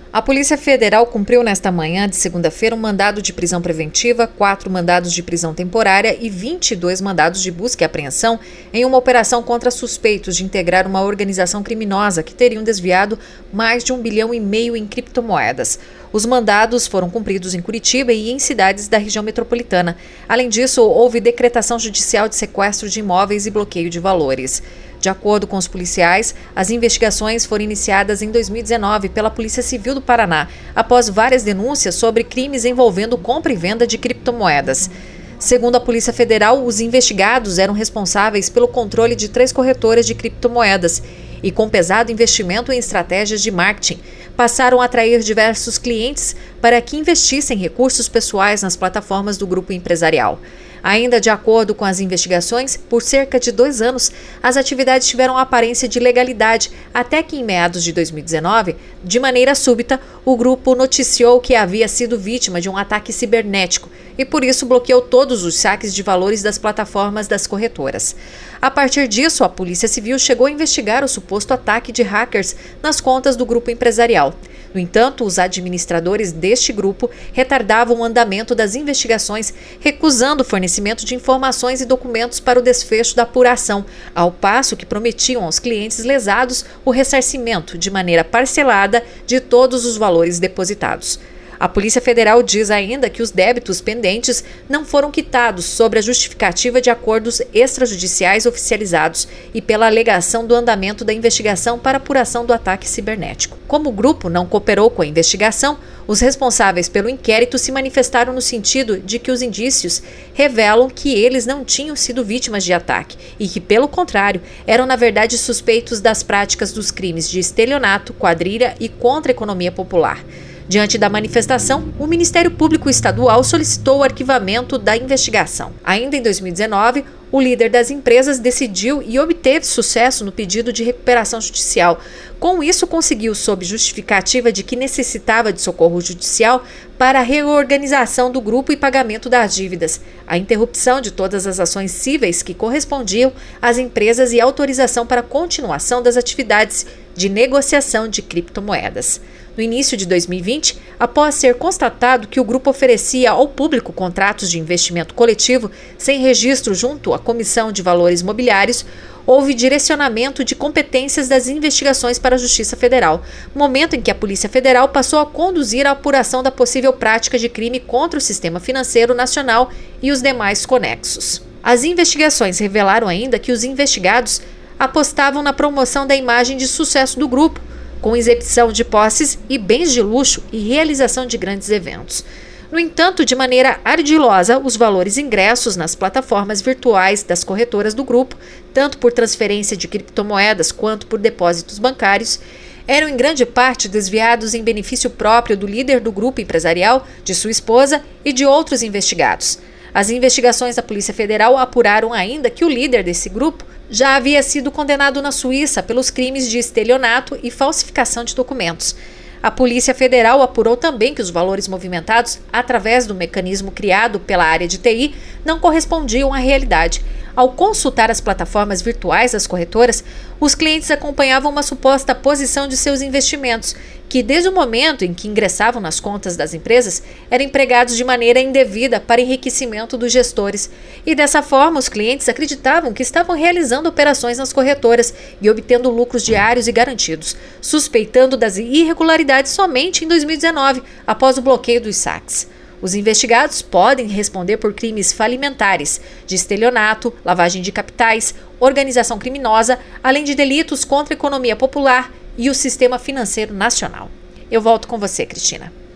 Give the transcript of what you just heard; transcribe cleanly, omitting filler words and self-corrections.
A Polícia Federal cumpriu nesta manhã de segunda-feira um mandado de prisão preventiva, 4 mandados de prisão temporária e 22 mandados de busca e apreensão em uma operação contra suspeitos de integrar uma organização criminosa que teriam desviado mais de 1,5 bilhão em criptomoedas. Os mandados foram cumpridos em Curitiba e em cidades da região metropolitana. Além disso, houve decretação judicial de sequestro de imóveis e bloqueio de valores. De acordo com os policiais, as investigações foram iniciadas em 2019 pela Polícia Civil do Paraná, após várias denúncias sobre crimes envolvendo compra e venda de criptomoedas. Segundo a Polícia Federal, os investigados eram responsáveis pelo controle de 3 corretoras de criptomoedas e, com pesado investimento em estratégias de marketing, passaram a atrair diversos clientes para que investissem recursos pessoais nas plataformas do grupo empresarial. Ainda de acordo com as investigações, por cerca de 2 anos, as atividades tiveram aparência de legalidade, até que em meados de 2019, de maneira súbita, o grupo noticiou que havia sido vítima de um ataque cibernético e por isso bloqueou todos os saques de valores das plataformas das corretoras. A partir disso, a Polícia Civil chegou a investigar o suposto ataque de hackers nas contas do grupo empresarial. No entanto, os administradores deste grupo retardavam o andamento das investigações, recusando o fornecimento de informações e documentos para o desfecho da apuração, ao passo que prometiam aos clientes lesados o ressarcimento, de maneira parcelada, de todos os valores depositados. A Polícia Federal diz ainda que os débitos pendentes não foram quitados sobre a justificativa de acordos extrajudiciais oficializados e pela alegação do andamento da investigação para apuração do ataque cibernético. Como o grupo não cooperou com a investigação, os responsáveis pelo inquérito se manifestaram no sentido de que os indícios revelam que eles não tinham sido vítimas de ataque e que, pelo contrário, eram na verdade suspeitos das práticas dos crimes de estelionato, quadrilha e contra a economia popular. Diante da manifestação, o Ministério Público Estadual solicitou o arquivamento da investigação. Ainda em 2019, o líder das empresas decidiu e obteve sucesso no pedido de recuperação judicial. Com isso, conseguiu, sob justificativa de que necessitava de socorro judicial para a reorganização do grupo e pagamento das dívidas, a interrupção de todas as ações cíveis que correspondiam às empresas e autorização para a continuação das atividades de negociação de criptomoedas. No início de 2020, após ser constatado que o grupo oferecia ao público contratos de investimento coletivo sem registro junto à Comissão de Valores Mobiliários, houve direcionamento de competências das investigações para a Justiça Federal, momento em que a Polícia Federal passou a conduzir a apuração da possível prática de crime contra o sistema financeiro nacional e os demais conexos. As investigações revelaram ainda que os investigados apostavam na promoção da imagem de sucesso do grupo, com exibição de posses e bens de luxo e realização de grandes eventos. No entanto, de maneira ardilosa, os valores ingressos nas plataformas virtuais das corretoras do grupo, tanto por transferência de criptomoedas quanto por depósitos bancários, eram em grande parte desviados em benefício próprio do líder do grupo empresarial, de sua esposa e de outros investigados. As investigações da Polícia Federal apuraram ainda que o líder desse grupo já havia sido condenado na Suíça pelos crimes de estelionato e falsificação de documentos. A Polícia Federal apurou também que os valores movimentados, através do mecanismo criado pela área de TI, não correspondiam à realidade. Ao consultar as plataformas virtuais das corretoras, os clientes acompanhavam uma suposta posição de seus investimentos, que desde o momento em que ingressavam nas contas das empresas, eram empregados de maneira indevida para enriquecimento dos gestores. E dessa forma, os clientes acreditavam que estavam realizando operações nas corretoras e obtendo lucros diários e garantidos, suspeitando das irregularidades somente em 2019, após o bloqueio dos saques. Os investigados podem responder por crimes falimentares, de estelionato, lavagem de capitais, organização criminosa, além de delitos contra a economia popular e o sistema financeiro nacional. Eu volto com você, Cristina.